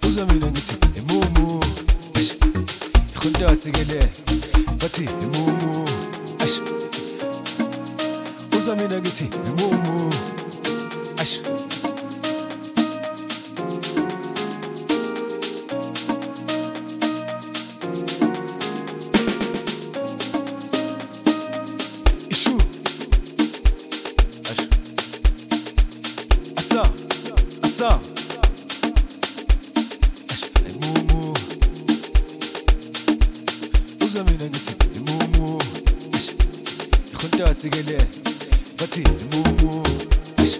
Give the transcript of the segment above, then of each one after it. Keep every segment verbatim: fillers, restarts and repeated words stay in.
uzwa mina ngithi imumu ash ikhonta sikele bathi imumu ash uzwa mina ngithi imumu ash ishu ash asa asa imumu uzwa mina ngithi imumu ash ikhonta sikele bathi imumu ash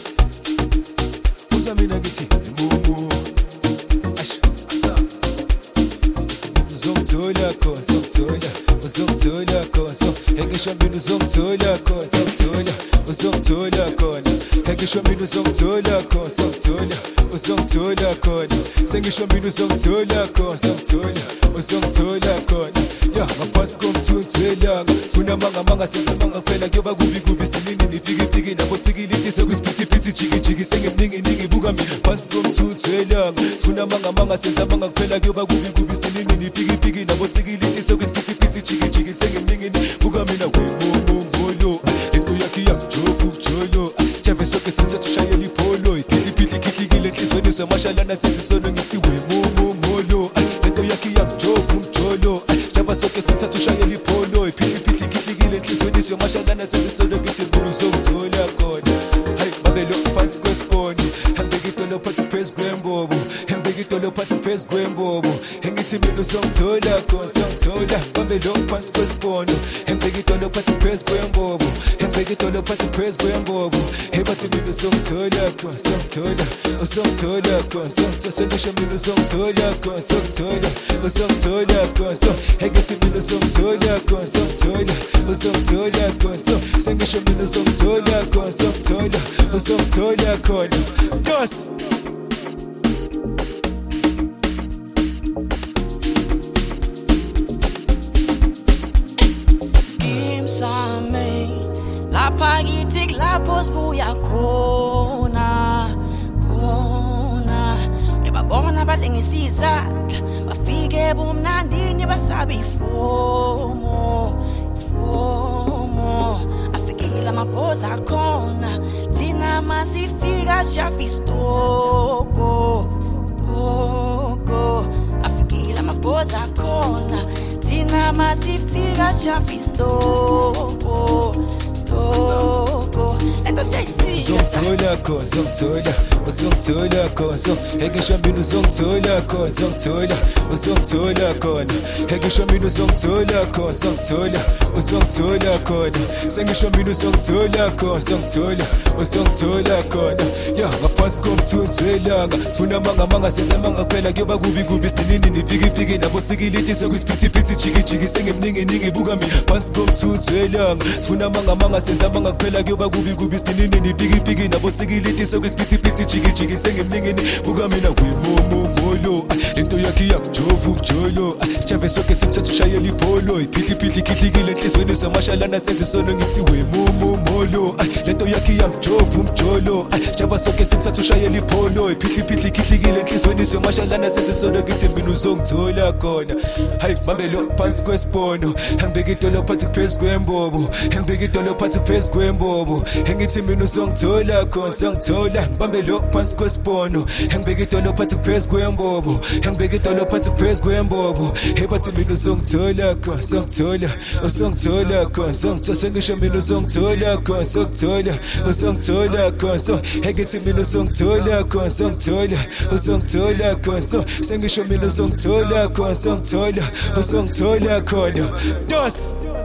uzwa mina ngithi imumu ash asa uzongithola khona uzongithola uzongithola khona ngisho mina uzongithola khona uzongithola uzongithola khona ngisho mina uzongithola khona uzongithola uzongithola khona sengisho mina uzongithola khona uzongithola uzongithola khona ya ngaphansi komthunzi welanga sifuna manga manga senza manga kuphela kuyoba kubi kubi sidinini nipiki piki nabo sikiliti sokusipithi pithi jiki jiki sengemningi ningi buka mina phansi komthunzi welanga sifuna manga manga senza manga kuphela kuyoba kubi kubi sidinini nipiki piki nabo sikiliti sokusipithi pithi jiki jiki sengemningi buka mina wemumu molo lento yakhe yakujova ukujolo sijave soke simthatha ushayela ipolo iphili phili khihlikile enhlizweni somashalana senze solo ngithi wemumu molo lento yakhe yakujova umjolo java soke simthatha ushayela ipolo iphili phili khihlikile enhlizweni somashalana senze solo ngithi mina uzongithola khona hayi babelo phansi kwesiponi hambeka idolo phansi phezu kwembobo hambeka idolo phansi phezu kwembobo engithi mina uzongithola khona uzongithola babelo phansi kwesiponi hambeka idolo phansi phezu kwembobo hambeka idolo phansi phezu kwembobo hebathi mina uzongithola khona uzongithola uzongithola khona uzongithola sengisho mina uzongithola khona uzongithola uzongithola khona engithi mina uzongithola khona uzongithola uzongithola khona sengisho mina uzongithola khona uzongithola uzongithola khona dos Scheme sami lapha kithi lapho sibuya khona khona ebabona balengisiza bafike bomnandini basabi fomo fomo afikile amaphoza khona thina masifika shafi stoko stoko afikile amaphoza khona thina masifika shafi stoko stoko lento sesisha uzongithola khona uzongithola uzongithola khona ngisho mina uzongithola khona uzongithola uzongithola khona ngisho mina uzongithola khona uzongithola uzongithola khona sengisho mina uzongithola khona uzongithola uzongithola khona ya ngaphansi komthunzi welanga sifuna manga manga senza manga kuphela kuyoba kubi kubi sidinini nipiki piki nabo sikiliti sokusipithi pithi jiki jiki sengemningi ningi buka mina phansi komthunzi welanga sifuna manga manga senza manga kuphela kuyoba kubi kubi sidinini nipiki piki nabo sikiliti sokusipithi pithi jiki jiki sengemningi buka mina wemumu molo lento yakhe yakujova ukujolo sijave soke simthatha ushayela ipolo iphili phili khihlikile enhlizweni somashalana senze solo ngithi wemumu molo lento yakhe yakujova umjolo sijava soke simthatha ushayela ipolo iphili phili khihlikile enhlizweni somashalana senze solo ngithi mina uzongithola khona hayi bambelo phansi kwesipono hambeka idolo phansi phezu kwembobo hambeka idolo phansi phezu kwembobo engithi mina uzongithola khona uzongithola bambelo phansi kwesipono hambeka idolo phansi phezu kwembobo hambeka idolo phansi phezu kwembobo hebathi mina uzongithola khona uzongithola uzongithola khona uzongithola sengisho mina uzongithola khona uzongithola uzongithola khona so engithi mina uzongithola khona uzongithola uzongithola khona so sengisho mina uzongithola khona uzongithola uzongithola khona dos